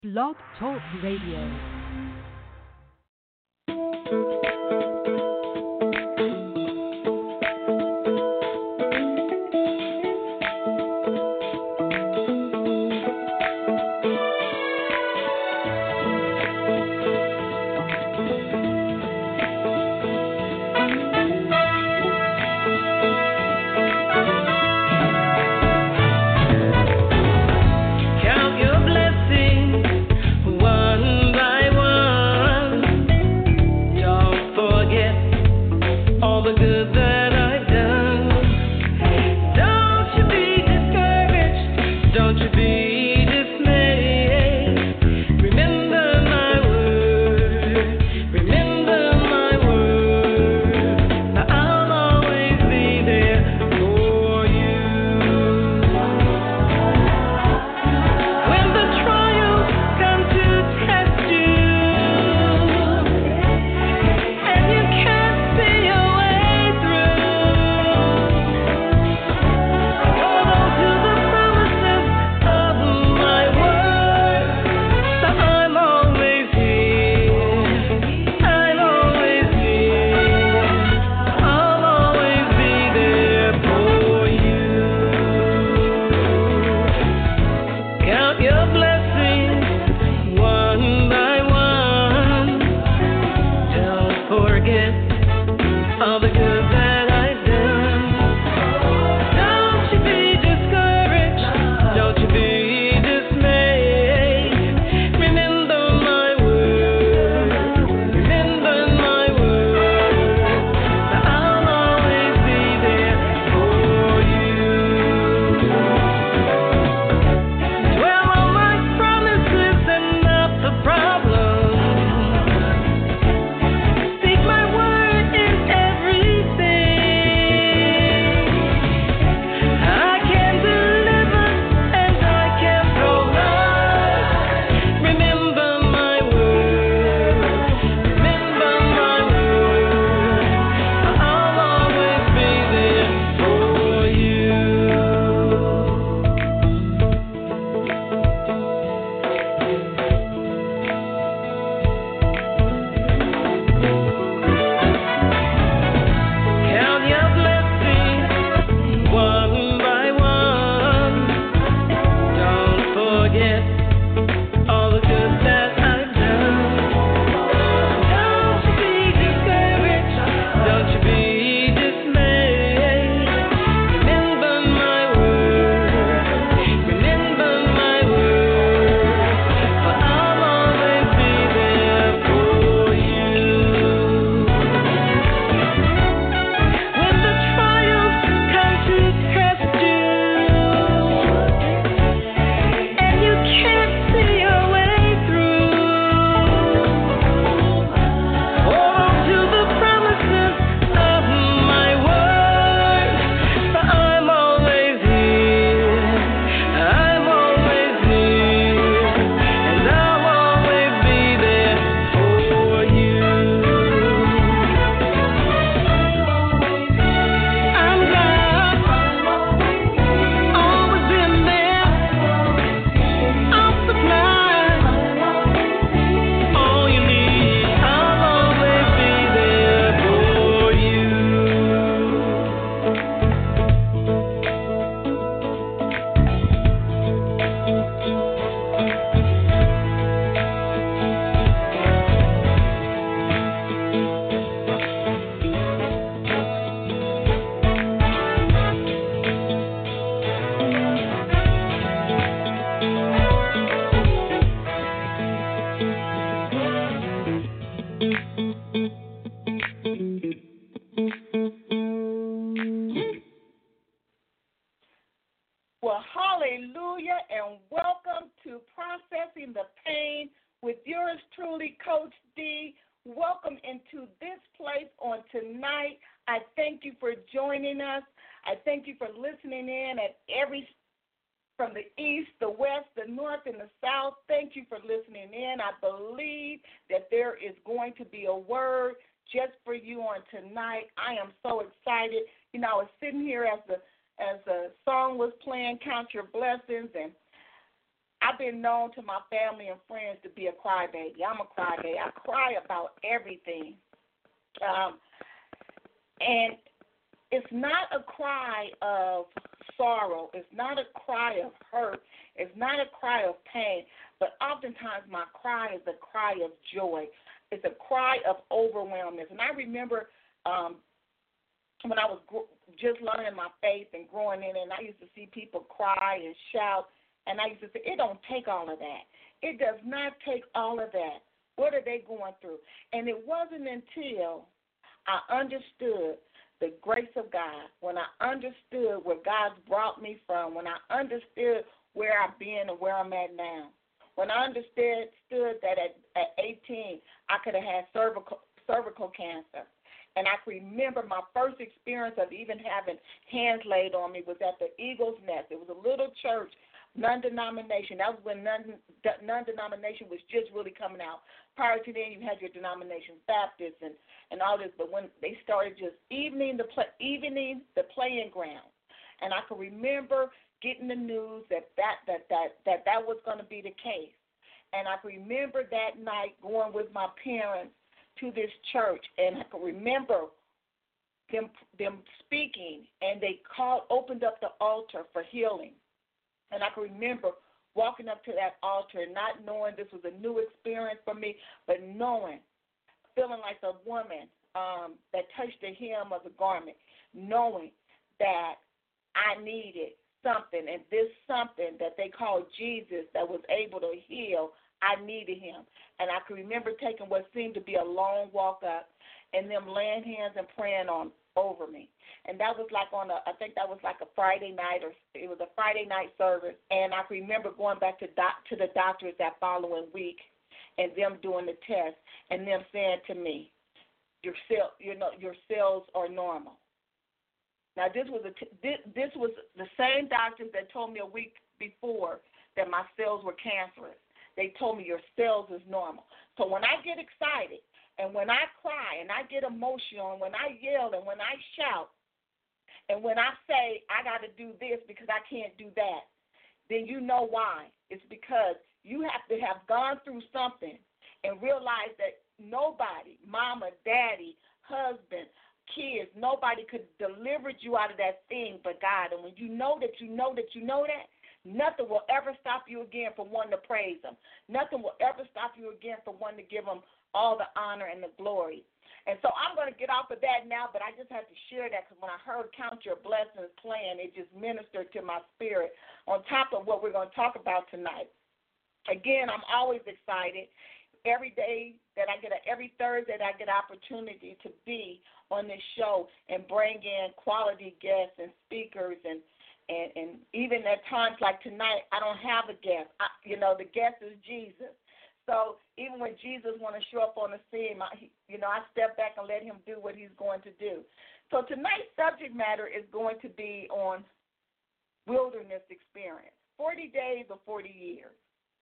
Blog Talk Radio. Well, hallelujah, and welcome to Processing the Pain with yours truly, Coach D. Welcome into this place on tonight. I thank you for joining us. I thank you for listening in from the east, the west, the north, and the south. Thank you for listening in. I believe that there is going to be a word just for you on tonight. I am so excited. You know, I was sitting here as the song was playing, Count Your Blessings, and I've been known to my family and friends to be a crybaby. I'm a crybaby. I cry about everything. And it's not a cry of sorrow. It's not a cry of hurt. It's not a cry of pain. But oftentimes my cry is a cry of joy. It's a cry of overwhelmness. And I remember when I was just learning my faith and growing in it, and I used to see people cry and shout, and I used to say, it don't take all of that. It does not take all of that. What are they going through? And it wasn't until I understood the grace of God, when I understood where God's brought me from, when I understood where I've been and where I'm at now, when I understood that at 18 I could have had cervical cancer. And I can remember my first experience of even having hands laid on me was at the Eagle's Nest. It was a little church, non-denomination. That was when non-denomination was just really coming out. Prior to then, you had your denominations, Baptists and all this. But when they started just evening the playing ground, and I can remember getting the news that was going to be the case. And I can remember that night going with my parents to this church, and I can remember them speaking, and they opened up the altar for healing. And I can remember walking up to that altar and not knowing this was a new experience for me, but feeling like the woman that touched the hem of the garment, knowing that I needed something, and this something that they called Jesus that was able to heal, I needed him. And I can remember taking what seemed to be a long walk up and them laying hands and praying over me. And that was like I think that was like a Friday night, or it was a Friday night service. And I can remember going back to the doctors that following week and them doing the test and them saying to me, your cells are normal. Now this was the same doctors that told me a week before that my cells were cancerous. They told me your cells is normal. So when I get excited and when I cry and I get emotional and when I yell and when I shout and when I say I got to do this because I can't do that, then you know why. It's because you have to have gone through something and realize that nobody, mama, daddy, husband, kids, nobody could deliver you out of that thing but God. And when you know that, nothing will ever stop you again from wanting to praise him. Nothing will ever stop you again from wanting to give him all the honor and the glory. And so I'm going to get off of that now, but I just had to share that because when I heard Count Your Blessings playing, it just ministered to my spirit on top of what we're going to talk about tonight. Again, I'm always excited. Every day that every Thursday that I get opportunity to be on this show and bring in quality guests and speakers and even at times like tonight, I don't have a guest. The guest is Jesus. So even when Jesus want to show up on the scene, I step back and let him do what he's going to do. So tonight's subject matter is going to be on wilderness experience, 40 days or 40 years.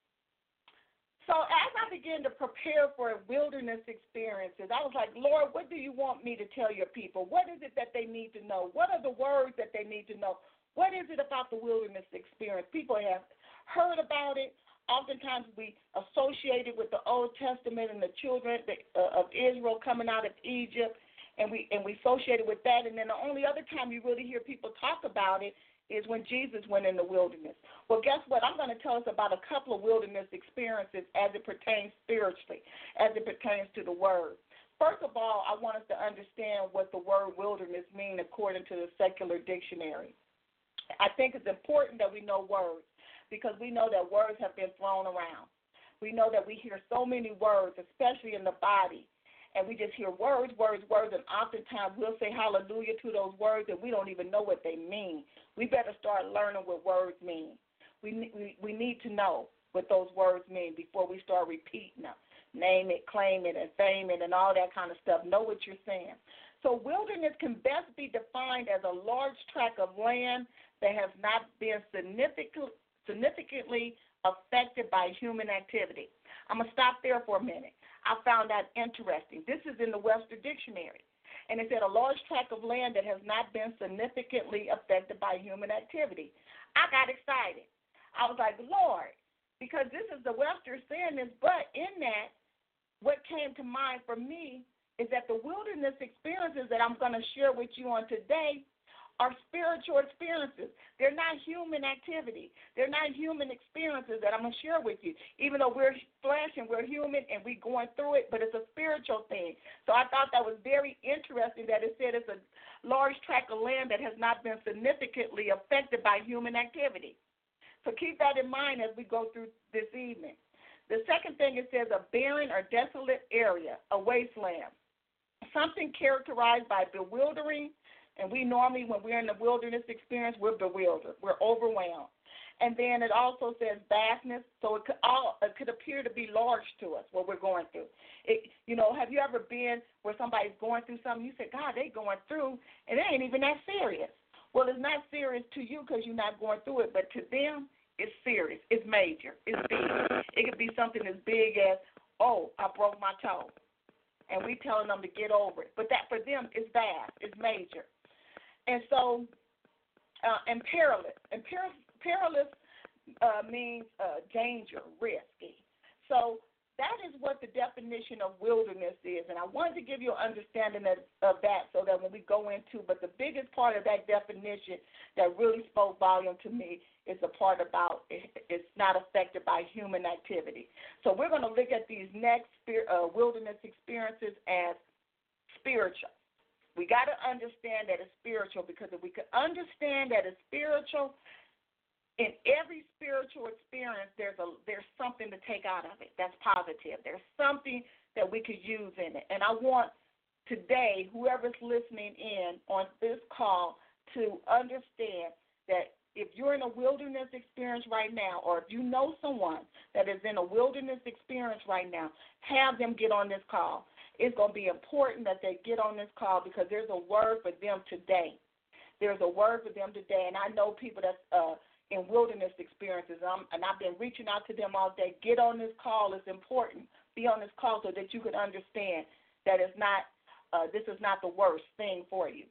So as I began to prepare for wilderness experiences, I was like, Lord, what do you want me to tell your people? What is it that they need to know? What are the words that they need to know? What is it about the wilderness experience? People have heard about it. Oftentimes we associate it with the Old Testament and the children of Israel coming out of Egypt, and we associate it with that. And then the only other time you really hear people talk about it is when Jesus went in the wilderness. Well, guess what? I'm going to tell us about a couple of wilderness experiences as it pertains spiritually, as it pertains to the Word. First of all, I want us to understand what the word wilderness means according to the secular dictionary. I think it's important that we know words because we know that words have been thrown around. We know that we hear so many words, especially in the body, and we just hear words, and oftentimes we'll say hallelujah to those words and we don't even know what they mean. We better start learning what words mean. We need to know what those words mean before we start repeating them. Name it, claim it, and fame it, and all that kind of stuff. Know what you're saying. So wilderness can best be defined as a large tract of land that has not been significantly affected by human activity. I'm going to stop there for a minute. I found that interesting. This is in the Webster Dictionary. And it said a large tract of land that has not been significantly affected by human activity. I got excited. I was like, Lord, because this is the Webster saying this, but in that, what came to mind for me is that the wilderness experiences that I'm going to share with you on today are spiritual experiences. They're not human activity. They're not human experiences that I'm going to share with you, even though we're flesh and we're human and we're going through it, but it's a spiritual thing. So I thought that was very interesting that it said it's a large tract of land that has not been significantly affected by human activity. So keep that in mind as we go through this evening. The second thing, it says a barren or desolate area, a wasteland, something characterized by bewildering. And we normally, when we're in the wilderness experience, we're bewildered. We're overwhelmed. And then it also says vastness, so it could appear to be large to us, what we're going through. Have you ever been where somebody's going through something, you say, God, they going through, and it ain't even that serious. Well, it's not serious to you because you're not going through it, but to them, it's serious. It's major. It's big. It could be something as big as, oh, I broke my toe. And we telling them to get over it. But that for them is vast. It's major. And so, and perilous. And perilous means danger, risky. So that is what the definition of wilderness is. And I wanted to give you an understanding of that so that when we go into, but the biggest part of that definition that really spoke volume to me is the part about it's not affected by human activity. So we're going to look at these next wilderness experiences as spiritual. We got to understand that it's spiritual, because if we could understand that it's spiritual, in every spiritual experience, there's something to take out of it that's positive. There's something that we could use in it. And I want today, whoever's listening in on this call, to understand that if you're in a wilderness experience right now, or if you know someone that is in a wilderness experience right now, have them get on this call. It's going to be important that they get on this call, because there's a word for them today. There's a word for them today. And I know people that's in wilderness experiences, and I've been reaching out to them all day. Get on this call. It's important. Be on this call so that you can understand that it's not. This is not the worst thing for you.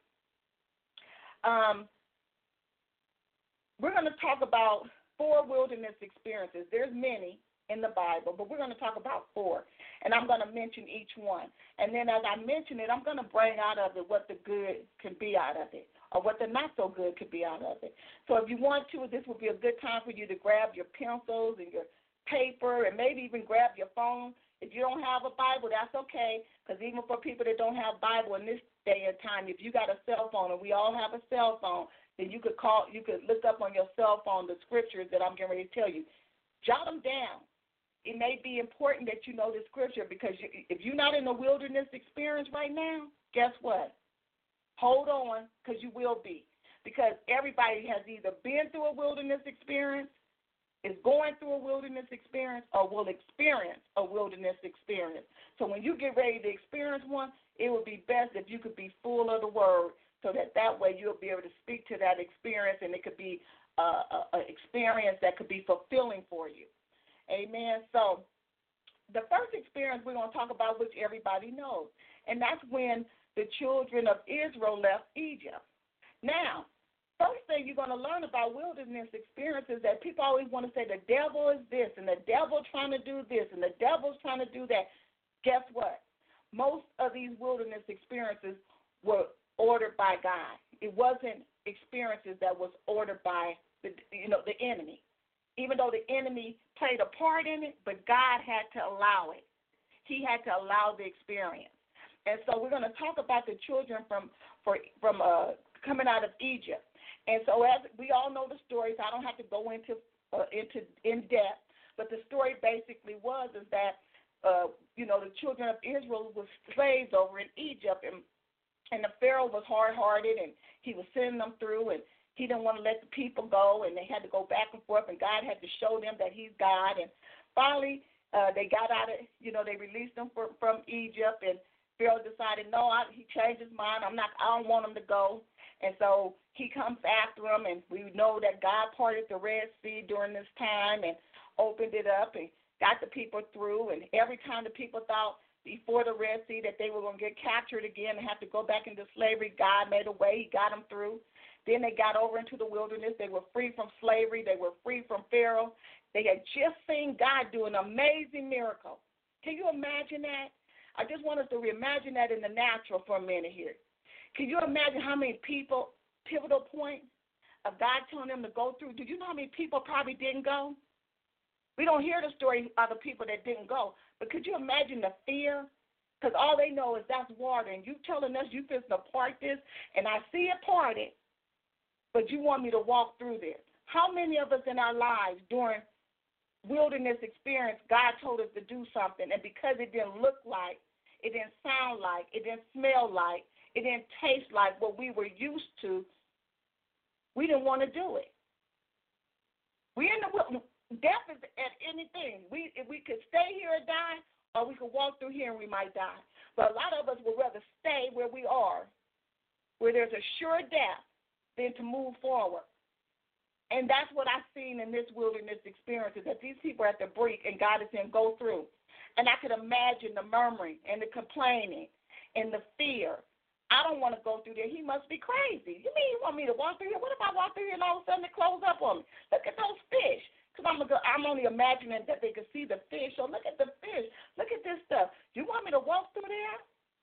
We're going to talk about 4 wilderness experiences. There's many in the Bible, but we're going to talk about 4, and I'm going to mention each one. And then as I mention it, I'm going to bring out of it what the good can be out of it, or what the not so good could be out of it. So if you want to, this would be a good time for you to grab your pencils and your paper, and maybe even grab your phone. If you don't have a Bible, that's okay, because even for people that don't have Bible in this day and time, if you got a cell phone, and we all have a cell phone, then you could look up on your cell phone the scriptures that I'm getting ready to tell you. Jot them down. It may be important that you know the scripture, because if you're not in a wilderness experience right now, guess what? Hold on, because you will be. Because everybody has either been through a wilderness experience, is going through a wilderness experience, or will experience a wilderness experience. So when you get ready to experience one, it would be best if you could be full of the word, so that way you'll be able to speak to that experience, and it could be an experience that could be fulfilling for you. Amen. So the first experience we're going to talk about, which everybody knows, and that's when the children of Israel left Egypt. Now, first thing you're going to learn about wilderness experiences is that people always want to say the devil is this, and the devil trying to do this, and the devil's trying to do that. Guess what? Most of these wilderness experiences were ordered by God. It wasn't experiences that was ordered by the enemy. Even though the enemy played a part in it, but God had to allow it. He had to allow the experience. And so we're going to talk about the children from coming out of Egypt. And so as we all know the story, so I don't have to go into in depth, but the story basically is that the children of Israel were slaves over in Egypt, and the Pharaoh was hard-hearted, and he was sending them through, and he didn't want to let the people go, and they had to go back and forth, and God had to show them that he's God. And finally, they got out of, they released them from Egypt, and Pharaoh decided, he changed his mind. I don't want him to go. And so he comes after them, and we know that God parted the Red Sea during this time and opened it up and got the people through. And every time the people thought, before the Red Sea that they were going to get captured again and have to go back into slavery. God made a way. He got them through. Then they got over into the wilderness. They were free from slavery. They were free from Pharaoh. They had just seen God do an amazing miracle. Can you imagine that? I just want us to reimagine that in the natural for a minute here. Can you imagine how many people, pivotal point of God telling them to go through? Do you know how many people probably didn't go? We don't hear the story of the people that didn't go. But could you imagine the fear? Because all they know is that's water, and you telling us you fixing to part this, and I see it parted, but you want me to walk through this. How many of us in our lives during wilderness experience, God told us to do something, and because it didn't look like, it didn't sound like, it didn't smell like, it didn't taste like what we were used to, we didn't want to do it. We in the wilderness. Death is at anything. If we could stay here and die, or we could walk through here and we might die. But a lot of us would rather stay where we are, where there's a sure death, than to move forward. And that's what I've seen in this wilderness experience, is that these people are at the brink and God is saying, go through. And I could imagine the murmuring and the complaining and the fear. I don't want to go through there. He must be crazy. You mean you want me to walk through here? What if I walk through here and all of a sudden it close up on me? Look at those fish. Because I'm only imagining that they could see the fish. So look at the fish. Look at this stuff. You want me to walk through there?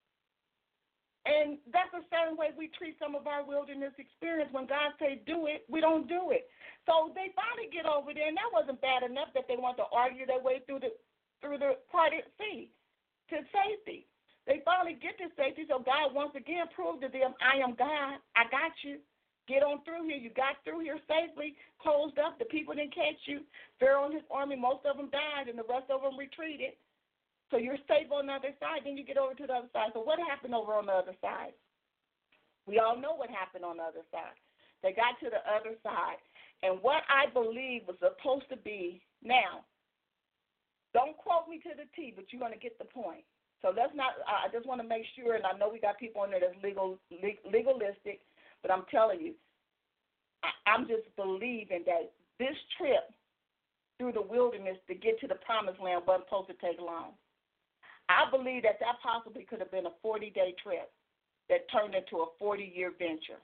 And that's the same way we treat some of our wilderness experience. When God say do it, we don't do it. So they finally get over there, and that wasn't bad enough that they want to argue their way through the parted sea to safety. They finally get to safety, so God once again proved to them, I am God. I got you. Get on through here. You got through here safely, closed up. The people didn't catch you. Pharaoh and his army, most of them died, and the rest of them retreated. So you're safe on the other side. Then you get over to the other side. So what happened over on the other side? We all know what happened on the other side. They got to the other side. And what I believe was supposed to be, now, don't quote me to the T, but you're going to get the point. So let's not, I just want to make sure, and I know we got people in there that's legalistic, but I'm telling you, I'm just believing that this trip through the wilderness to get to the promised land wasn't supposed to take long. I believe that possibly could have been a 40-day trip that turned into a 40-year venture.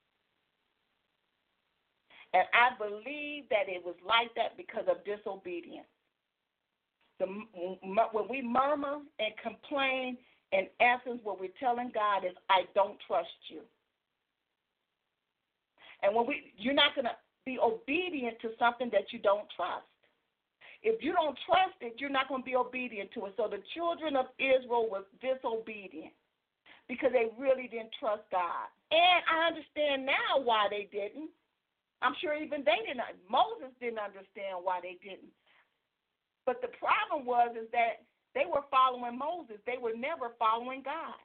And I believe that it was like that because of disobedience. When we murmur and complain, in essence, what we're telling God is, I don't trust you. And you're not going to be obedient to something that you don't trust. If you don't trust it, you're not going to be obedient to it. So the children of Israel was disobedient because they really didn't trust God. And I understand now why they didn't. I'm sure even Moses didn't understand why they didn't. But the problem is that they were following Moses. They were never following God.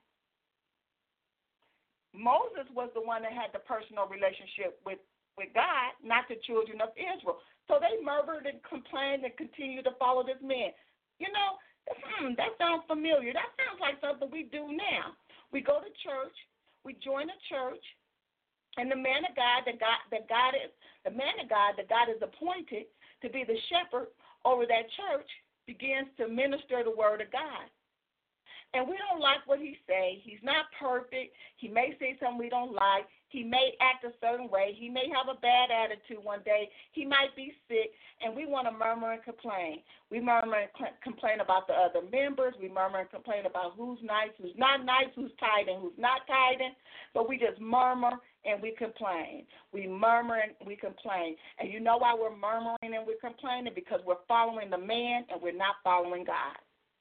Moses was the one that had the personal relationship with God, not the children of Israel. So they murmured and complained and continued to follow this man. You know, that sounds familiar. That sounds like something we do now. We go to church, we join a church, and the man of God that God is appointed to be the shepherd over that church begins to minister the word of God. And we don't like what he say. He's not perfect. He may say something we don't like. He may act a certain way. He may have a bad attitude one day. He might be sick, and we want to murmur and complain. We murmur and complain about the other members. We murmur and complain about who's nice, who's not nice, who's tithing, who's not tithing. But we just murmur and we complain. We murmur and we complain. And you know why we're murmuring and we're complaining? Because we're following the man and we're not following God.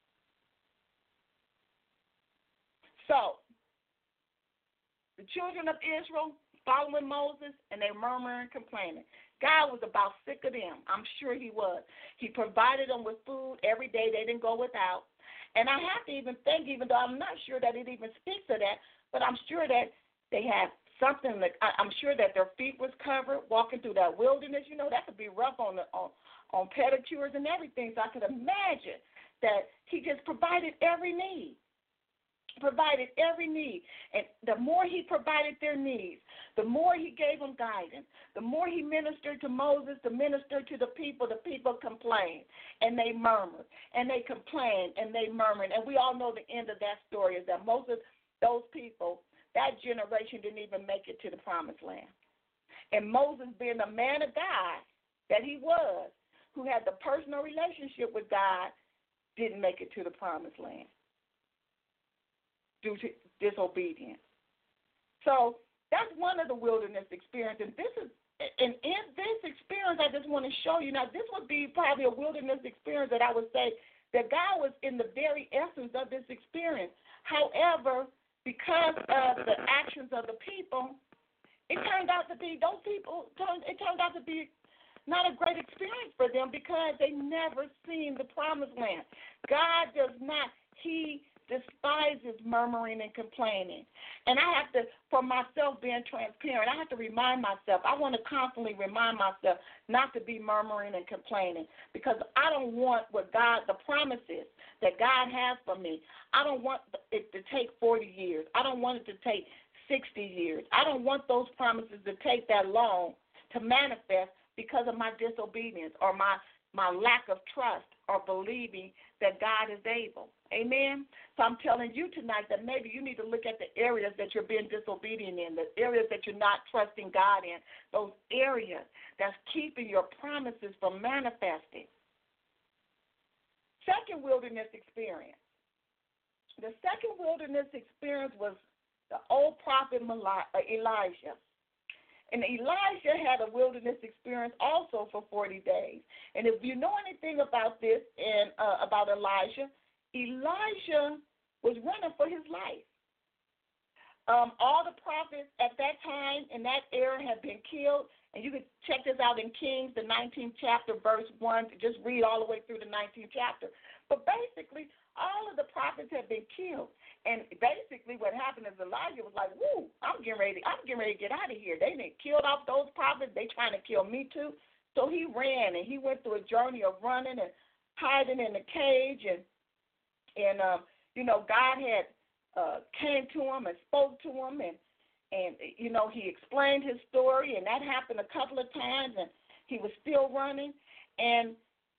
So, the children of Israel following Moses, and they murmuring and complaining. God was about sick of them. I'm sure he was. He provided them with food every day. They didn't go without. And I have to even think, even though I'm not sure that it even speaks of that, but I'm sure that they had something. I'm sure that their feet was covered walking through that wilderness. You know, that could be rough on pedicures and everything. So I could imagine that he just provided every need. provided every need. And the more he provided their needs, the more he gave them guidance. The more he ministered to Moses to minister to the people complained and they murmured and they complained and they murmured. And we all know the end of that story is that most of those people, that generation, didn't even make it to the promised land. And Moses, being the man of God that he was, who had the personal relationship with God, didn't make it to the promised land due to disobedience. So that's one of the wilderness experiences. And in this experience, I just want to show you, now this would be probably a wilderness experience that I would say that God was in the very essence of this experience. However, because of the actions of the people, it turned out to be, it turned out to be not a great experience for them because they never seen the promised land. God does not, he despises murmuring and complaining. And I have to, for myself being transparent, I have to remind myself, I want to constantly remind myself not to be murmuring and complaining because I don't want what God, the promises that God has for me, I don't want it to take 40 years. I don't want it to take 60 years. I don't want those promises to take that long to manifest because of my disobedience or my lack of trust or believing that God is able. Amen? So I'm telling you tonight that maybe you need to look at the areas that you're being disobedient in, the areas that you're not trusting God in, those areas that's keeping your promises from manifesting. Second wilderness experience. The second wilderness experience was the old prophet Elijah. And Elijah had a wilderness experience also for 40 days. And if you know anything about this and about Elijah was running for his life. All the prophets at that time in that era had been killed. And you can check this out in Kings, the 19th chapter, verse 1. Just read all the way through the 19th chapter. But basically, all of the prophets had been killed. And basically what happened is Elijah was like, woo, I'm getting ready to get out of here. They done killed off those prophets. They trying to kill me too. So he ran, and he went through a journey of running and hiding in the cage. And God had came to him and spoke to him. And he explained his story. And that happened a couple of times. And he was still running. And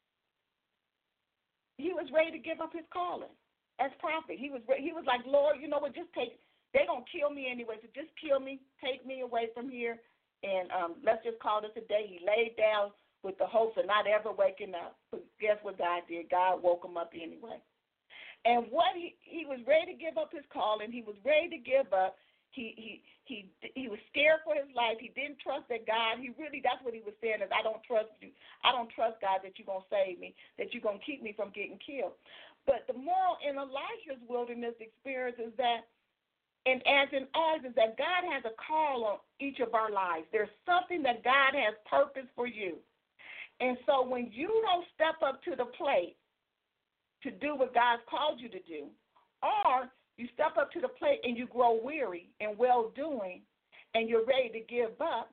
he was ready to give up his calling as prophet. He was like, Lord, you know what, they're going to kill me anyway, so just kill me, take me away from here, and let's just call this a day. He laid down with the hopes of not ever waking up. But guess what God did? God woke him up anyway. And what he was ready to give up his calling. He was ready to give up. He was scared for his life. He didn't trust that God, that's what he was saying is, I don't trust you. I don't trust God that you're going to save me, that you're going to keep me from getting killed. But the moral in Elijah's wilderness experience is that, and as in ours, is that God has a call on each of our lives. There's something that God has purpose for you. And so when you don't step up to the plate to do what God's called you to do, or you step up to the plate and you grow weary in well-doing and you're ready to give up,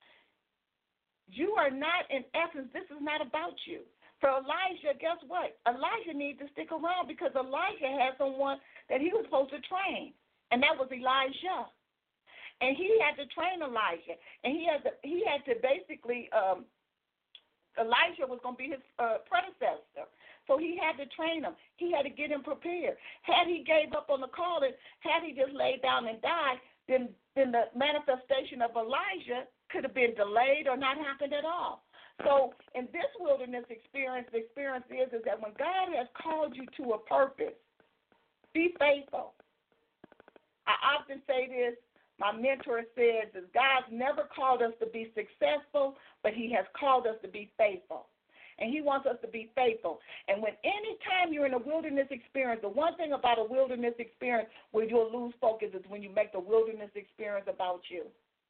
you are not, in essence, this is not about you. For Elijah, guess what? Elijah needs to stick around because Elijah had someone that he was supposed to train, and that was Elijah. And he had to train Elijah, and he had to basically, Elijah was going to be his predecessor. So he had to train him. He had to get him prepared. Had he gave up on the calling, had he just laid down and died, then the manifestation of Elijah could have been delayed or not happened at all. So in this wilderness experience, the experience is that when God has called you to a purpose, be faithful. I often say this, my mentor says, is God's never called us to be successful, but he has called us to be faithful. And he wants us to be faithful. And when any time you're in a wilderness experience, the one thing about a wilderness experience where you'll lose focus is when you make the wilderness experience about you.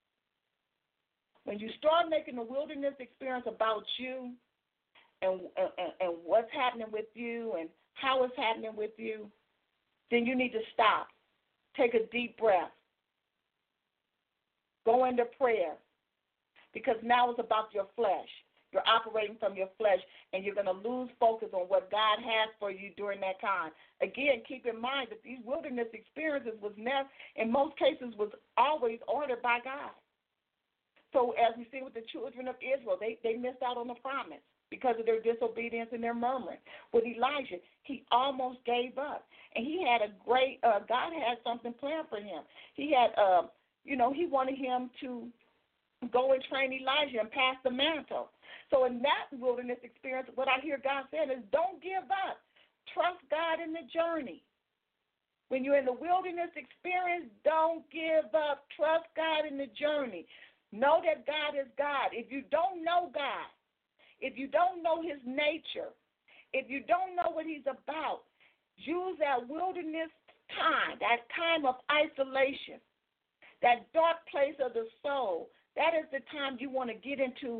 When you start making the wilderness experience about you and what's happening with you and how it's happening with you, then you need to stop. Take a deep breath. Go into prayer, because now it's about your flesh. You're operating from your flesh, and you're going to lose focus on what God has for you during that time. Again, keep in mind that these wilderness experiences in most cases, was always ordered by God. So as we see with the children of Israel, they missed out on the promise because of their disobedience and their murmuring. With Elijah, he almost gave up. And he had a great, God had something planned for him. He had, he wanted him to go and train Elijah and pass the mantle. So in that wilderness experience, what I hear God saying is, don't give up. Trust God in the journey. When you're in the wilderness experience, don't give up. Trust God in the journey. Know that God is God. If you don't know God, if you don't know his nature, if you don't know what he's about, use that wilderness time, that time of isolation, that dark place of the soul. That is the time you want to get into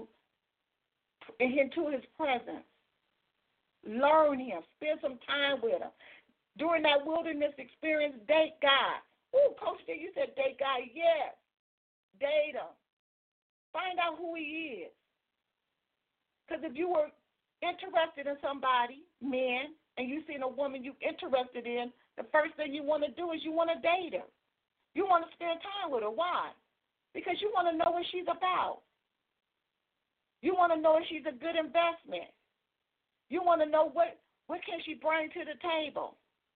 his presence. Learn him. Spend some time with him. During that wilderness experience, date God. Ooh, Coach D, you said date God. Yes. Date him. Find out who he is. Because if you were interested in somebody, men, and you seen a woman you're interested in, the first thing you want to do is you want to date her. You want to spend time with her. Why? Because you want to know what she's about. You want to know if she's a good investment. You want to know what can she bring to the table.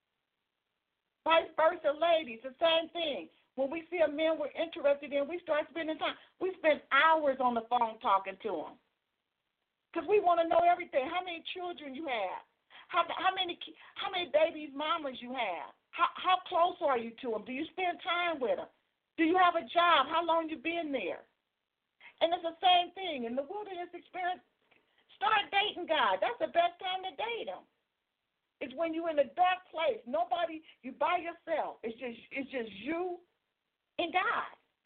Vice versa, ladies, the same thing. When we see a man we're interested in, we start spending time. We spend hours on the phone talking to him because we want to know everything. How many children you have? How many babies, mamas you have? How close are you to them? Do you spend time with them? Do you have a job? How long you been there? And it's the same thing in the wilderness experience. Start dating God. That's the best time to date him. It's when you're in a dark place. Nobody, you by yourself. It's just you and God.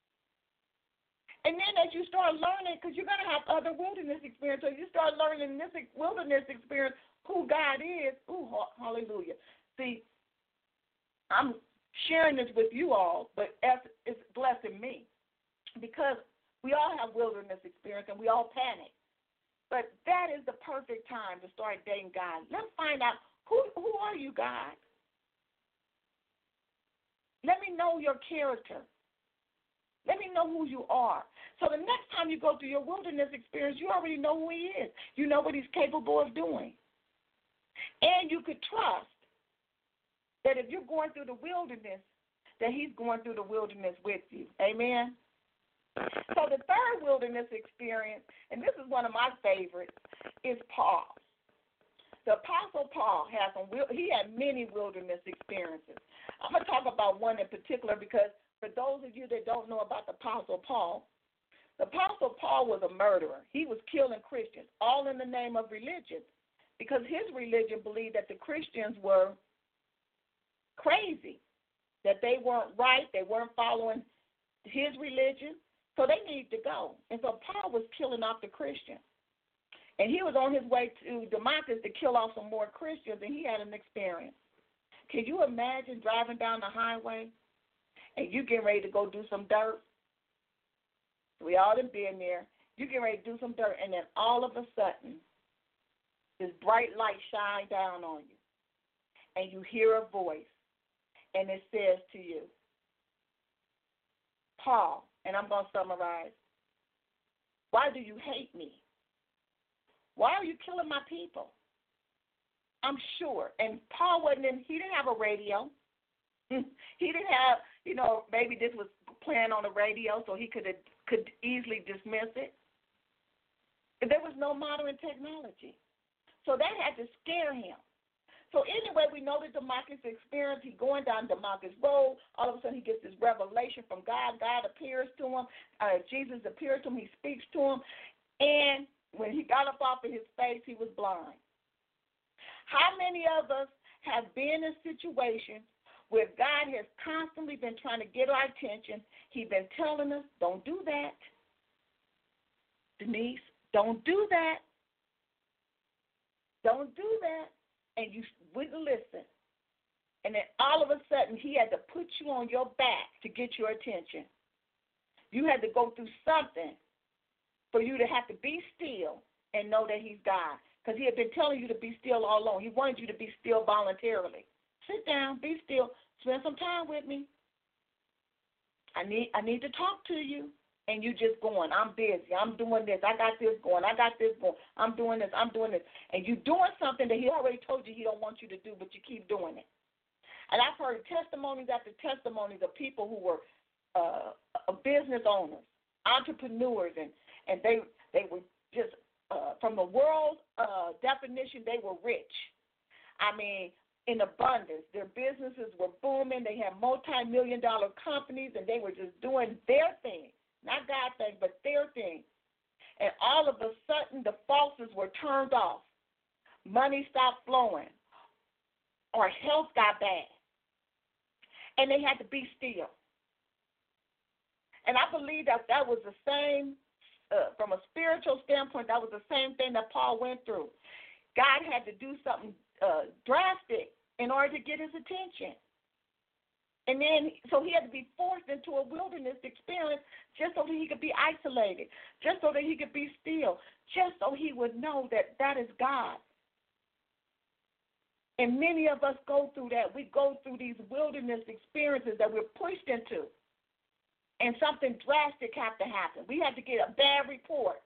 And then as you start learning, because you're going to have other wilderness experiences, so you start learning in this wilderness experience who God is. Ooh, hallelujah. See, I'm sharing this with you all, but it's blessing me because we all have wilderness experience and we all panic. But that is the perfect time to start dating God. Let's find out who are you, God? Let me know your character. Let me know who you are. So the next time you go through your wilderness experience, you already know who he is. You know what he's capable of doing. And you could trust that if you're going through the wilderness, that he's going through the wilderness with you. Amen? So the third wilderness experience, and this is one of my favorites, is Paul. The Apostle Paul had many wilderness experiences. I'm going to talk about one in particular because for those of you that don't know about the Apostle Paul was a murderer. He was killing Christians, all in the name of religion, because his religion believed that the Christians were crazy, that they weren't right, they weren't following his religion, so they needed to go. And so Paul was killing off the Christians. And he was on his way to Damascus to kill off some more Christians, and he had an experience. Can you imagine driving down the highway and you getting ready to go do some dirt? We all have been there. You getting ready to do some dirt, and then all of a sudden, this bright light shines down on you, and you hear a voice, and it says to you, Paul, and I'm going to summarize, why do you hate me? Why are you killing my people? I'm sure. And Paul he didn't have a radio. He didn't have, maybe this was playing on the radio so he could easily dismiss it. There was no modern technology. So that had to scare him. So anyway, we know the Damascus experience. He's going down Damascus Road. All of a sudden he gets this revelation from God. God appears to him. Jesus appears to him. He speaks to him. And when he got up off of his face, he was blind. How many of us have been in situations where God has constantly been trying to get our attention? He's been telling us, don't do that. Denise, don't do that. Don't do that. And you wouldn't listen. And then all of a sudden, he had to put you on your back to get your attention. You had to go through something for you to have to be still and know that he's God. Because he had been telling you to be still all along. He wanted you to be still voluntarily. Sit down, be still, spend some time with me. I need to talk to you. And you just going, I'm busy, I'm doing this, I got this going, I'm doing this, And you're doing something that he already told you he don't want you to do, but you keep doing it. And I've heard testimonies after testimonies of people who were business owners, entrepreneurs, and they were just, from the world definition, they were rich. I mean, in abundance. Their businesses were booming. They had multi-million-dollar companies, and they were just doing their thing. Not God's thing, but their thing. And all of a sudden, the faucets were turned off. Money stopped flowing. Or health got bad. And they had to be still. And I believe that was the same, from a spiritual standpoint, that was the same thing that Paul went through. God had to do something drastic in order to get his attention. And then, so he had to be forced into a wilderness experience just so that he could be isolated, just so that he could be still, just so he would know that that is God. And many of us go through that. We go through these wilderness experiences that we're pushed into. And something drastic has to happen. We have to get a bad report.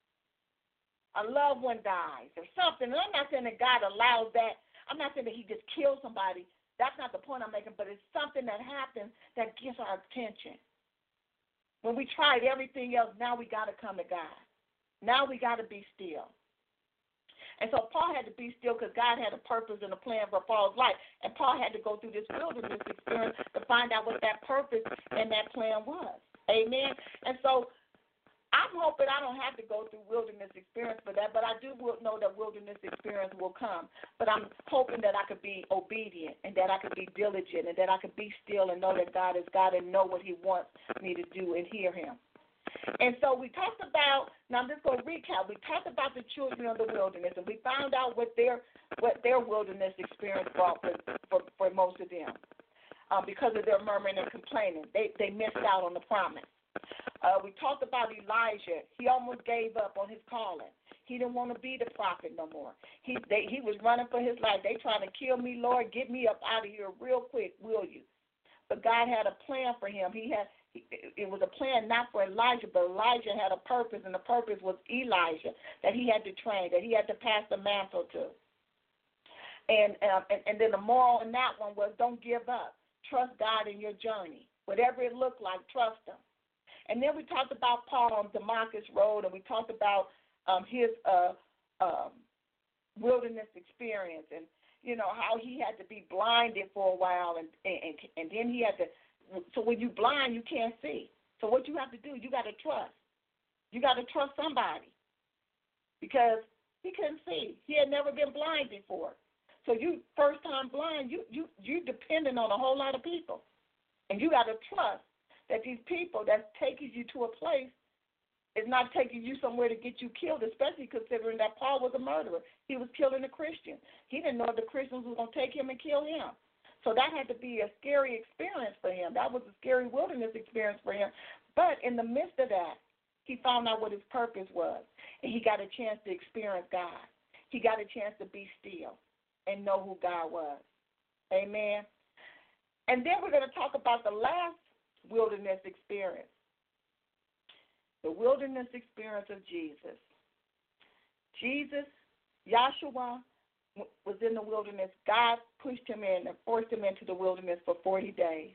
A loved one dies or something. And I'm not saying that God allows that. I'm not saying that he just kills somebody. That's not the point I'm making, but it's something that happens that gets our attention. When we tried everything else, now we got to come to God. Now we got to be still. And so Paul had to be still because God had a purpose and a plan for Paul's life. And Paul had to go through this wilderness experience to find out what that purpose and that plan was. Amen. And so I'm hoping I don't have to go through wilderness experience for that, but I do know that wilderness experience will come. But I'm hoping that I could be obedient and that I could be diligent and that I could be still and know that God is God and know what he wants me to do and hear him. And so we talked about, now I'm just going to recap, we talked about the children of the wilderness, and we found out what their wilderness experience brought for most of them because of their murmuring and complaining. They missed out on the promise. We talked about Elijah. He almost gave up on his calling. He didn't want to be the prophet no more. He was running for his life. They trying to kill me, Lord. Get me up out of here real quick, will you? But God had a plan for him. It was a plan not for Elijah, but Elijah had a purpose, and the purpose was Elijah that he had to train, that he had to pass the mantle to. And then the moral in that one was don't give up. Trust God in your journey. Whatever it looked like, trust him. And then we talked about Paul on Damascus Road, and we talked about his wilderness experience, and how he had to be blinded for a while, and then he had to. So when you blind, you can't see. So what you have to do, you got to trust. You got to trust somebody, because he couldn't see. He had never been blind before. So you first time blind, you dependent on a whole lot of people, and you got to trust that these people that's taking you to a place is not taking you somewhere to get you killed, especially considering that Paul was a murderer. He was killing the Christians. He didn't know the Christians were going to take him and kill him. So that had to be a scary experience for him. That was a scary wilderness experience for him. But in the midst of that, he found out what his purpose was, and he got a chance to experience God. He got a chance to be still and know who God was. Amen. And then we're going to talk about the last wilderness experience. The wilderness experience of Jesus. Jesus, Yahshua, was in the wilderness. God pushed him in and forced him into the wilderness for 40 days.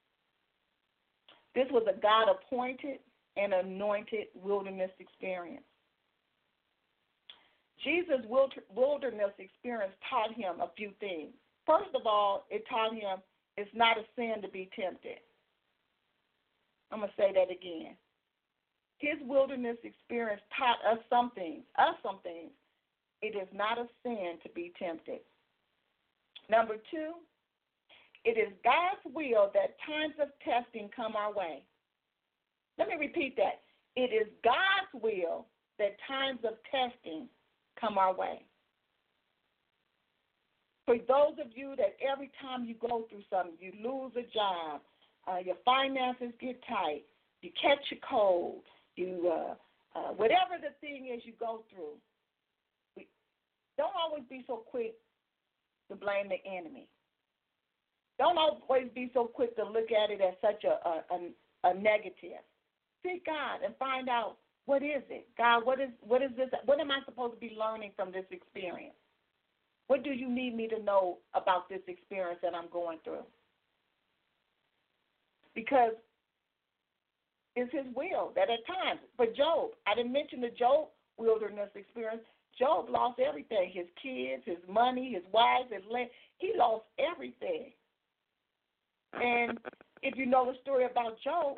This was a God-appointed and anointed wilderness experience. Jesus' wilderness experience taught him a few things. First of all, it taught him it's not a sin to be tempted. I'm going to say that again. His wilderness experience taught us some things. It is not a sin to be tempted. Number two, it is God's will that times of testing come our way. Let me repeat that. It is God's will that times of testing come our way. For those of you that every time you go through something, you lose a job, your finances get tight, you catch a cold, you whatever the thing is you go through, don't always be so quick to blame the enemy. Don't always be so quick to look at it as such a negative. Seek God and find out, what is it? God, what is this? What am I supposed to be learning from this experience? What do you need me to know about this experience that I'm going through? Because it's his will that at times, for Job, I didn't mention the Job wilderness experience. Job lost everything, his kids, his money, his wives, his land. He lost everything. And if you know the story about Job,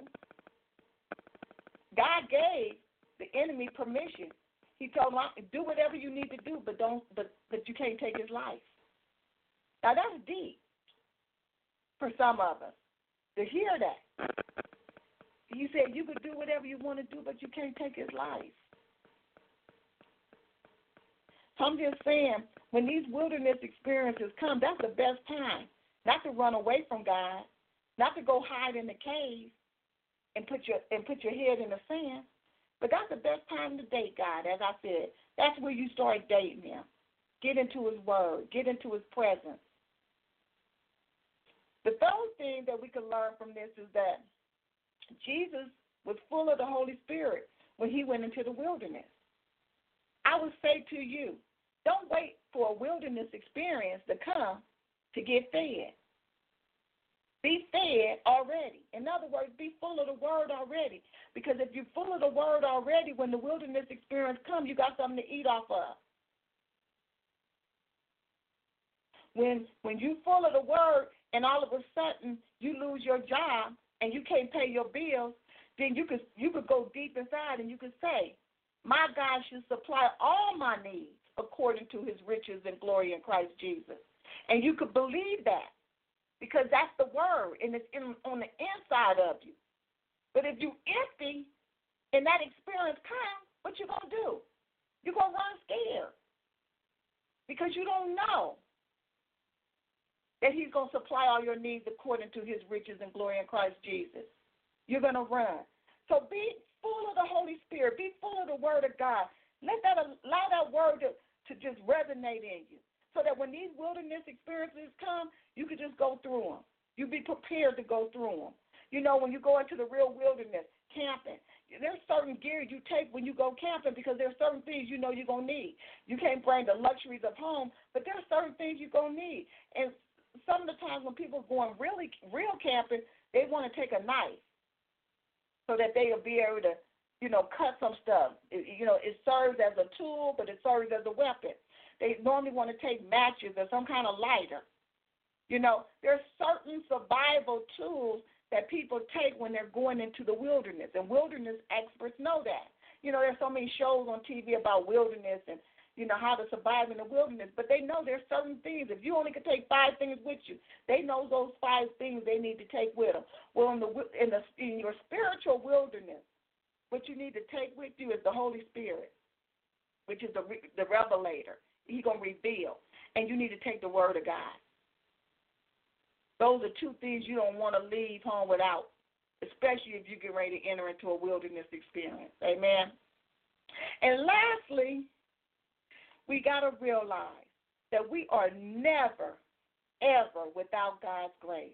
God gave the enemy permission. He told him, do whatever you need to do, but you can't take his life. Now that's deep for some of us to hear that. He said you could do whatever you want to do, but you can't take his life. So I'm just saying, when these wilderness experiences come, that's the best time not to run away from God, not to go hide in the cave and put your head in the sand. But that's the best time to date God, as I said. That's where you start dating him. Get into his word. Get into his presence. The third thing that we can learn from this is that Jesus was full of the Holy Spirit when he went into the wilderness. I would say to you, don't wait for a wilderness experience to come to get fed. Be fed already. In other words, be full of the word already. Because if you're full of the word already, when the wilderness experience comes, you got something to eat off of. When you're full of the word and all of a sudden you lose your job and you can't pay your bills, then you could go deep inside and you could say, my God should supply all my needs according to his riches and glory in Christ Jesus. And you could believe that because that's the word and it's on the inside of you. But if you're empty and that experience comes, what you going to do? You're going to run scared because you don't know that he's going to supply all your needs according to his riches and glory in Christ Jesus. You're going to run. So be full of the Holy Spirit. Be full of the word of God. Allow that word to just resonate in you so that when these wilderness experiences come, you can just go through them. You be prepared to go through them. You know, when you go into the real wilderness, camping, there's certain gear you take when you go camping because there's certain things you know you're going to need. You can't bring the luxuries of home, but there's certain things you're going to need. And some of the times when people are going real camping, they want to take a knife so that they'll be able to, cut some stuff. It serves as a tool, but it serves as a weapon. They normally want to take matches or some kind of lighter. There's certain survival tools that people take when they're going into the wilderness, and wilderness experts know that. There's so many shows on TV about wilderness and, how to survive in the wilderness, but they know there's certain things. If you only could take 5 things with you, they know those 5 things they need to take with them. Well, in your spiritual wilderness, what you need to take with you is the Holy Spirit, which is the revelator. He's going to reveal, and you need to take the word of God. Those are 2 things you don't want to leave home without, especially if you get ready to enter into a wilderness experience. Amen. And lastly, we got to realize that we are never, ever without God's grace.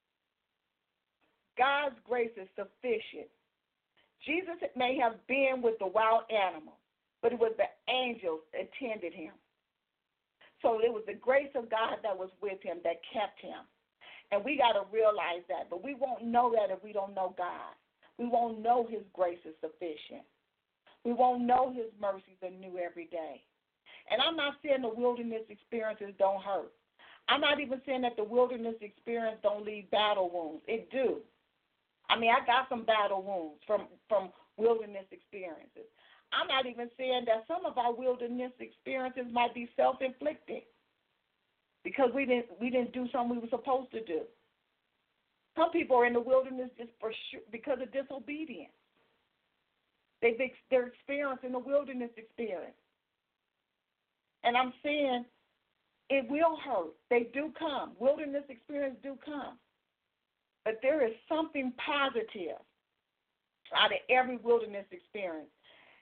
God's grace is sufficient. Jesus may have been with the wild animals, but it was the angels that tended him. So it was the grace of God that was with him that kept him. And we got to realize that. But we won't know that if we don't know God. We won't know his grace is sufficient. We won't know his mercies are new every day. And I'm not saying the wilderness experiences don't hurt. I'm not even saying that the wilderness experience don't leave battle wounds. It do. I mean, I got some battle wounds from wilderness experiences. I'm not even saying that some of our wilderness experiences might be self-inflicted because we didn't do something we were supposed to do. Some people are in the wilderness just because of disobedience. They're experiencing the wilderness experience. And I'm saying it will hurt. They do come. Wilderness experiences do come. But there is something positive out of every wilderness experience.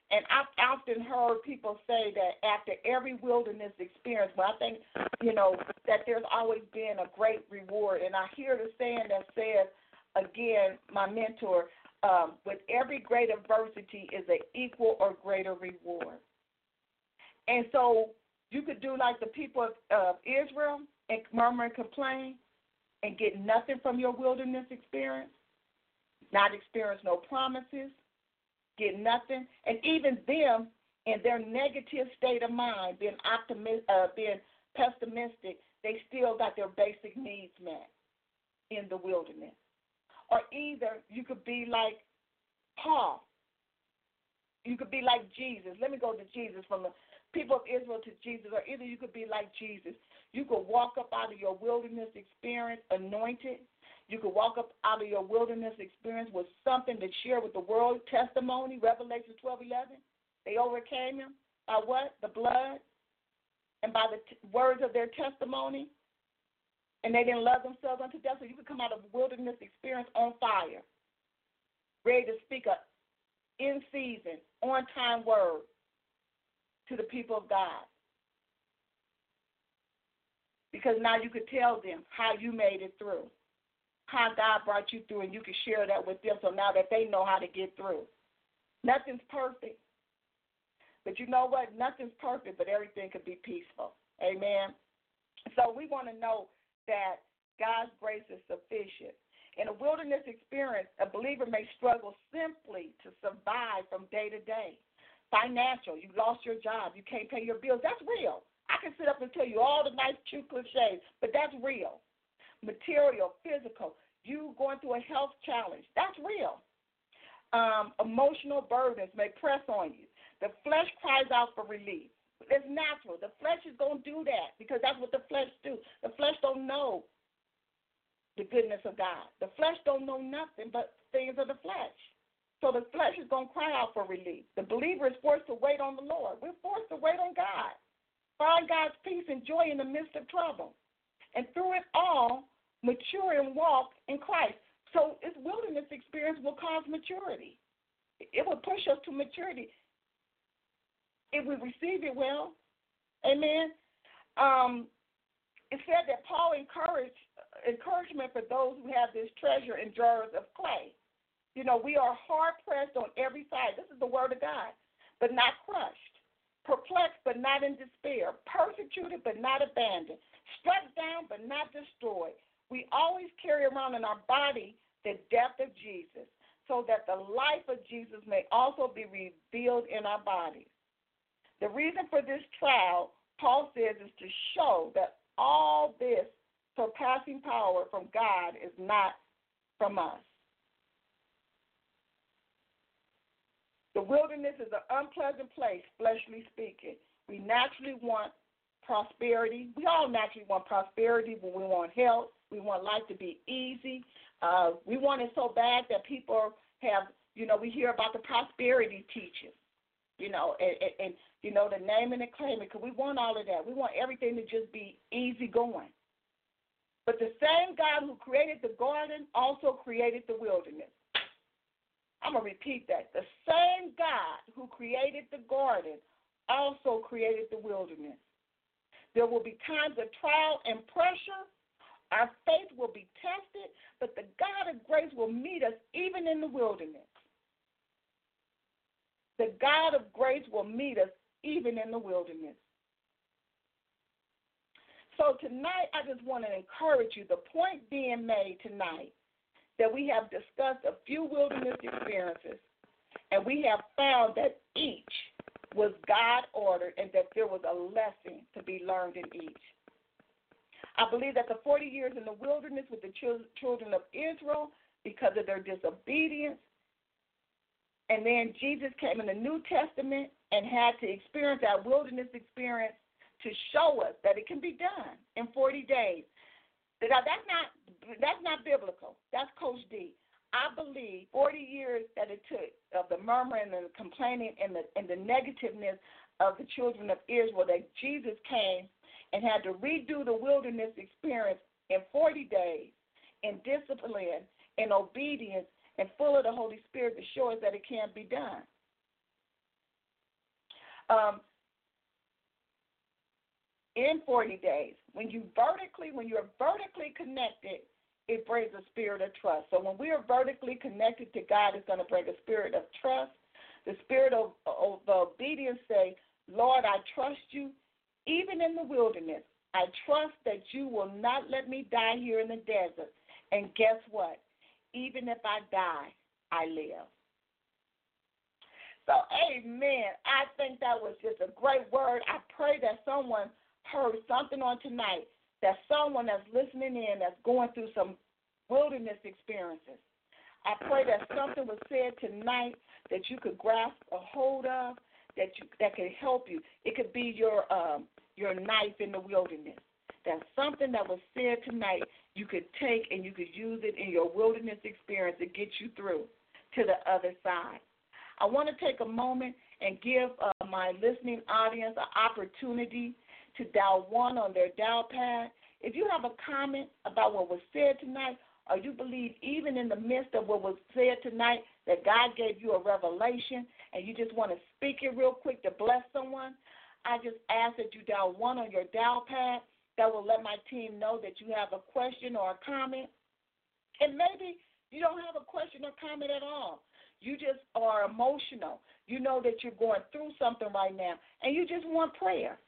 And I've often heard people say that after every wilderness experience, well, I think, that there's always been a great reward. And I hear the saying that says, again, my mentor, with every great adversity is an equal or greater reward. And so you could do like the people of Israel and murmur and complain and get nothing from your wilderness experience, not experience no promises, get nothing. And even them, in their negative state of mind, being pessimistic, they still got their basic needs met in the wilderness. Or either you could be like Paul. You could be like Jesus. Let me go to Jesus, from the people of Israel to Jesus. Or either you could be like Jesus. You could walk up out of your wilderness experience anointed. You could walk up out of your wilderness experience with something to share with the world, testimony, Revelation 12:11. They overcame him by what? The blood, and by the words of their testimony. And they didn't love themselves unto death. So you could come out of a wilderness experience on fire, ready to speak a in-season, on-time word to the people of God. Because now you could tell them how you made it through, how God brought you through, and you can share that with them so now that they know how to get through. Nothing's perfect. But you know what? Nothing's perfect, but everything could be peaceful. Amen. So we want to know that God's grace is sufficient. In a wilderness experience, a believer may struggle simply to survive from day to day. Financial, you lost your job, you can't pay your bills. That's real. I can sit up and tell you all the nice, cute cliches, but that's real. Material, physical, you going through a health challenge, that's real. Emotional burdens may press on you. The flesh cries out for relief. It's natural. The flesh is going to do that because that's what the flesh do. The flesh don't know the goodness of God. The flesh don't know nothing but things of the flesh. So the flesh is going to cry out for relief. The believer is forced to wait on the Lord. We're forced to wait on God. Find God's peace and joy in the midst of trouble. And through it all, mature and walk in Christ. So its wilderness experience will cause maturity. It will push us to maturity if we receive it well. Amen. It said that Paul encouragement for those who have this treasure in jars of clay. We are hard-pressed on every side. This is the word of God, but not crushed. Perplexed, but not in despair. Persecuted, but not abandoned. Struck down, but not destroyed. We always carry around in our body the death of Jesus, so that the life of Jesus may also be revealed in our bodies. The reason for this trial, Paul says, is to show that all this surpassing power from God is not from us. The wilderness is an unpleasant place, fleshly speaking. We naturally want prosperity. We all naturally want prosperity, but we want health. We want life to be easy. We want it so bad that people have, we hear about the prosperity teachers, and the name and the claim it, because we want all of that. We want everything to just be easy going. But the same God who created the garden also created the wilderness. I'm going to repeat that. The same God who created the garden also created the wilderness. There will be times of trial and pressure. Our faith will be tested, but the God of grace will meet us even in the wilderness. The God of grace will meet us even in the wilderness. So tonight, I just want to encourage you, the point being made tonight, that we have discussed a few wilderness experiences, and we have found that each was God-ordered and that there was a lesson to be learned in each. I believe that the 40 years in the wilderness with the children of Israel, because of their disobedience, and then Jesus came in the New Testament and had to experience that wilderness experience to show us that it can be done in 40 days. Now, that's not biblical. That's Coach D. I believe 40 years that it took of the murmuring and the complaining and the negativeness of the children of Israel, that Jesus came and had to redo the wilderness experience in 40 days in discipline, in obedience, and full of the Holy Spirit to show us that it can be done. In 40 days, when you're vertically connected, it brings a spirit of trust. So when we are vertically connected to God, it's going to bring a spirit of trust. The spirit of obedience say, Lord, I trust you even in the wilderness. I trust that you will not let me die here in the desert. And guess what? Even if I die, I live. So, amen. I think that was just a great word. I pray that someone heard something on tonight, that someone that's listening in that's going through some wilderness experiences. I pray that something was said tonight that you could grasp a hold of, that could help you. It could be your knife in the wilderness. That's something that was said tonight you could take and you could use it in your wilderness experience to get you through to the other side. I want to take a moment and give my listening audience an opportunity to dial 1 on their dial pad. If you have a comment about what was said tonight, or you believe even in the midst of what was said tonight that God gave you a revelation and you just want to speak it real quick to bless someone, I just ask that you dial 1 on your dial pad. That will let my team know that you have a question or a comment. And maybe you don't have a question or comment at all. You just are emotional. You know that you're going through something right now, and you just want prayer.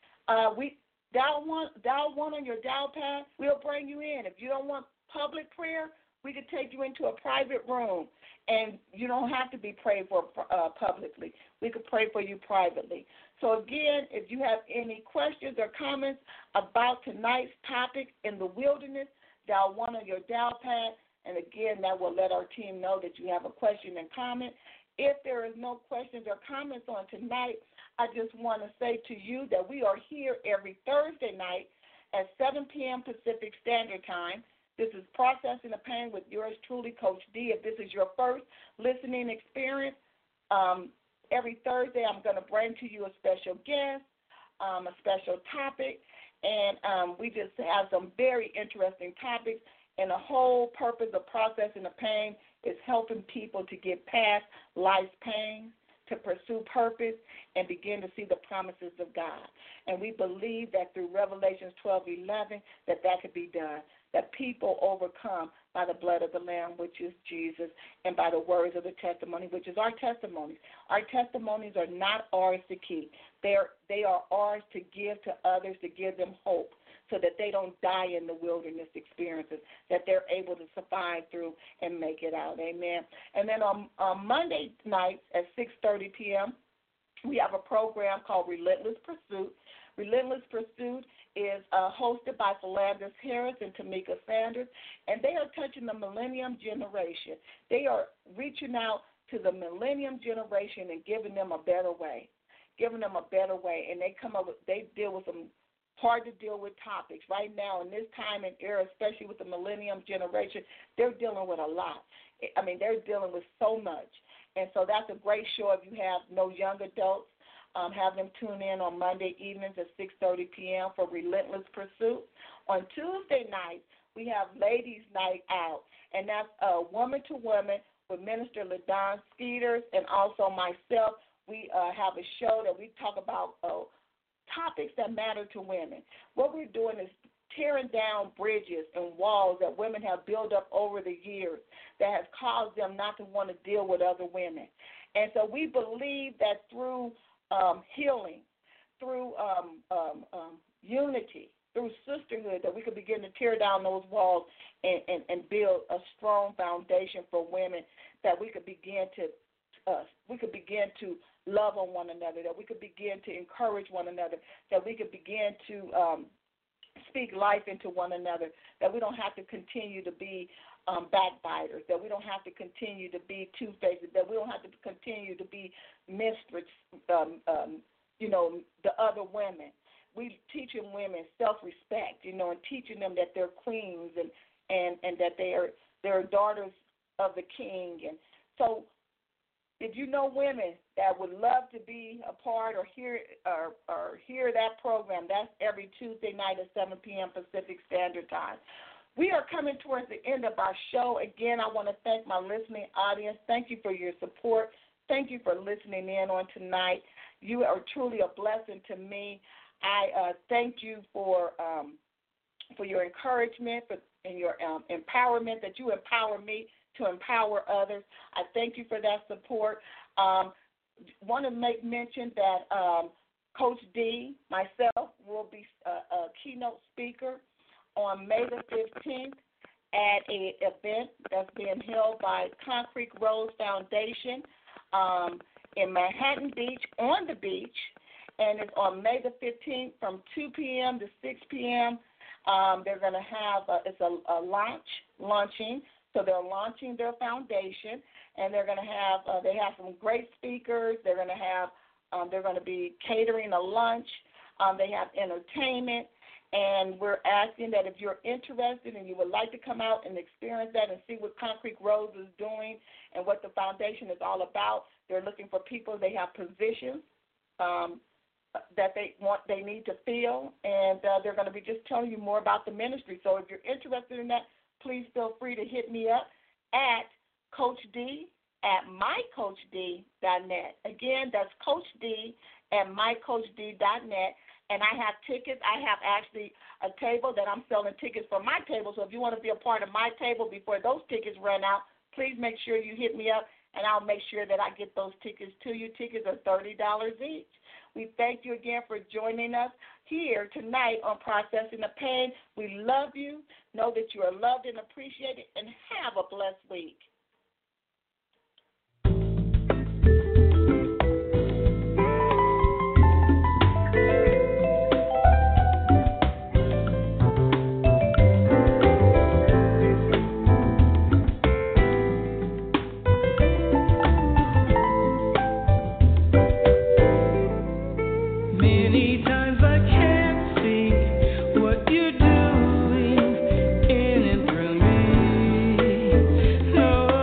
We dial one on your dial pad. We'll bring you in. If you don't want public prayer, we could take you into a private room, and you don't have to be prayed for publicly. We could pray for you privately. So, again, if you have any questions or comments about tonight's topic in the wilderness, dial 1 on your dial pad, and, again, that will let our team know that you have a question and comment. If there is no questions or comments on tonight, I just want to say to you that we are here every Thursday night at 7 p.m. Pacific Standard Time. This is Processing the Pain with yours truly, Coach D. If this is your first listening experience, every Thursday I'm going to bring to you a special guest, a special topic, and we just have some very interesting topics. And the whole purpose of Processing the Pain is helping people to get past life's pain, to pursue purpose, and begin to see the promises of God. And we believe that through Revelations 12:11 that could be done, that people overcome by the blood of the Lamb, which is Jesus, and by the words of the testimony, which is our testimonies. Our testimonies are not ours to keep. They are ours to give to others, to give them hope, so that they don't die in the wilderness experiences, that they're able to survive through and make it out. Amen. And then on Monday nights at 6:30 p.m., we have a program called Relentless Pursuit. Relentless Pursuit is hosted by Philandus Harris and Tamika Sanders, and they are touching the millennium generation. They are reaching out to the millennium generation and giving them a better way, and they deal with some hard-to-deal-with topics. Right now, in this time and era, especially with the millennium generation, they're dealing with a lot. I mean, they're dealing with so much. And so that's a great show if you have no young adults. Have them tune in on Monday evenings at 6:30 p.m. for Relentless Pursuit. On Tuesday nights, we have Ladies' Night Out, and that's woman to woman with Minister LaDon Skeeters and also myself. We have a show that we talk about topics that matter to women. What we're doing is tearing down bridges and walls that women have built up over the years that has caused them not to want to deal with other women. And so we believe that through healing, through unity, through sisterhood, that we could begin to tear down those walls and build a strong foundation for women, that we could begin to love on one another, that we could begin to encourage one another, that we could begin to speak life into one another, that we don't have to continue to be backbiters, that we don't have to continue to be two-faced, that we don't have to continue to be mistress, the other women. We teaching women self-respect, and teaching them that they're queens and that they're daughters of the King. And so if you know women that would love to be a part or hear that program, that's every Tuesday night at 7 p.m. Pacific Standard Time. We are coming towards the end of our show. Again, I want to thank my listening audience. Thank you for your support. thank you for listening in on tonight. You are truly a blessing to me. I thank you for your encouragement and your empowerment, that you empower me to empower others. I thank you for that support. Want to make mention that Coach D, myself, will be a keynote speaker on May the 15th at an event that's being held by Concrete Rose Foundation in Manhattan Beach, on the beach, and it's on May the 15th from 2 p.m. to 6 p.m. They're going to have it's a launching. So they're launching their foundation, and they're going to have they have some great speakers. They're going to have they're going to be catering a lunch. They have entertainment, and we're asking that if you're interested and you would like to come out and experience that and see what Concrete Rose is doing and what the foundation is all about, they're looking for people. They have positions that they need to fill, and they're going to be just telling you more about the ministry. So if you're interested in that, please feel free to hit me up at Coach D at mycoachd.net. Again, that's Coach D at mycoachd.net. And I have tickets. I have actually a table that I'm selling tickets for my table. So if you want to be a part of my table before those tickets run out, please make sure you hit me up, and I'll make sure that I get those tickets to you. Tickets are $30 each. We thank you again for joining us here tonight on Processing the Pain. We love you. Know that you are loved and appreciated, and have a blessed week. No.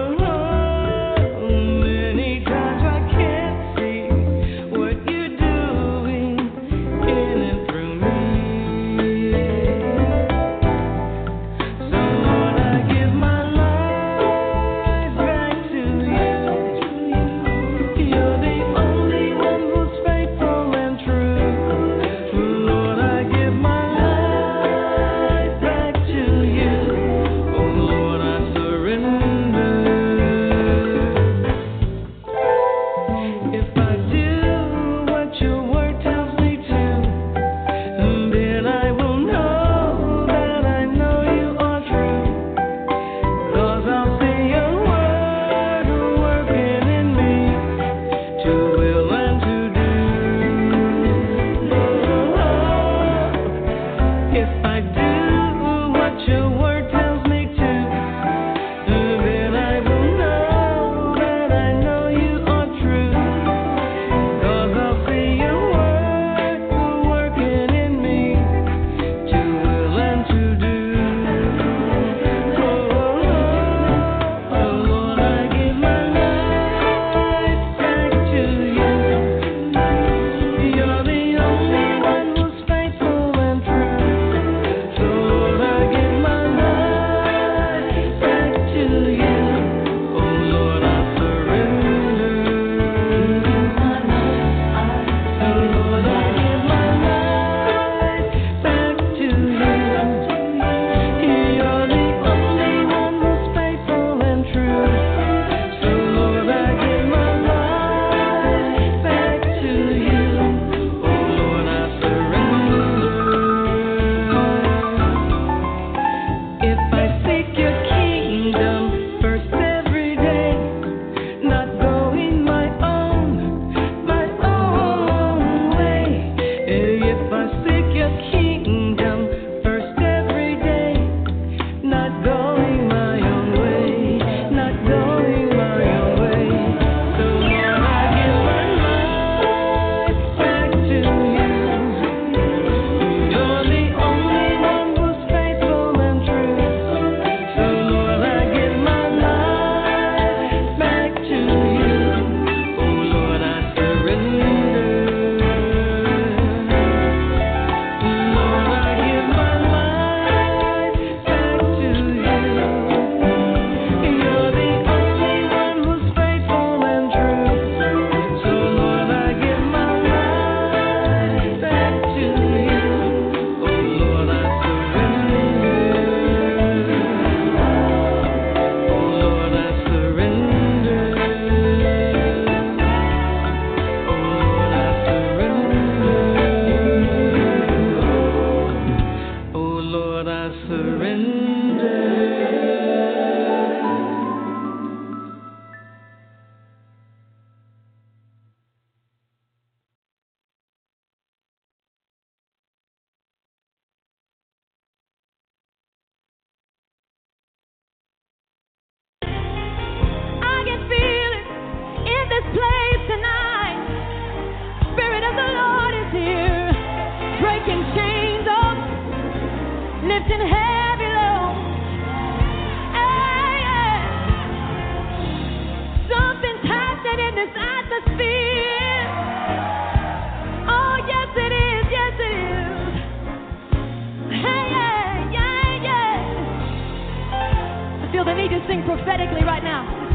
lifting heavy loads. Hey, yeah. Something's happening in this atmosphere. Oh, yes it is, yes it is. Hey, yeah, yeah, yeah. I feel the need to sing prophetically right now.